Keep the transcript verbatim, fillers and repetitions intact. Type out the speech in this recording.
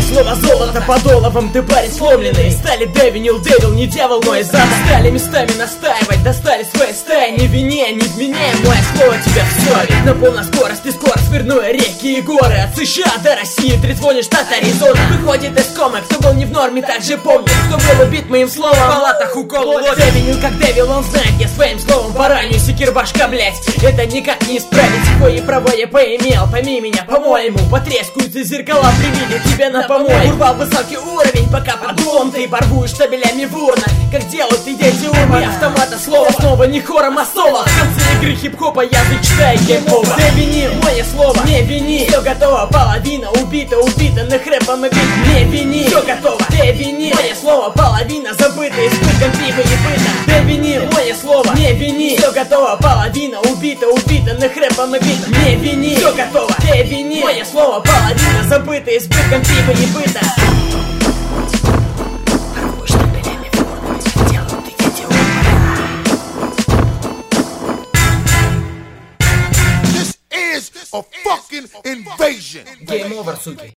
Слово золото под оловом, ты парень сломленный. Стали девинил, девил, не дьявол, но и зад. Стали местами настаивать, достали свои стаи. Не вине, не вменяй, мое слово тебя в совесть. На полной скорости скоро свернуя реки и горы. От США до России, трезвонишь штат Аризона. Выходит из комы, кто был не в норме, так же помнит. Кто был убит моим словом, в палатах укол ловит. Девинил как девил, он знает, я своим словом пораню. Секир башка, блять, это никак не исправить. Кое право я поимел, пойми меня, по-моему. Потрескаются зеркала при виде тебя на помой. Урвал высокий уровень, пока под дулом ты борбуешь штабелями в урнах. Как делают и дети урмы автомата слова. Снова не хором, а соло. В конце игры хип-хопа я зачитаю гейм-овер. Ты вини, мое слово, не вини. Все готово, половина убита, убита на рэпом и бит. Не вини, все готово, ты вини. Мое слово, половина забыта, испытком пива и быта. Ты вини, мое слово, не вини. Все готово, половина убита, убита на рэпом и бит. Не вини, все готово, ты вини. Мое слово, половина забыта, испытком пива и быта. A fucking invasion. Game over, суки.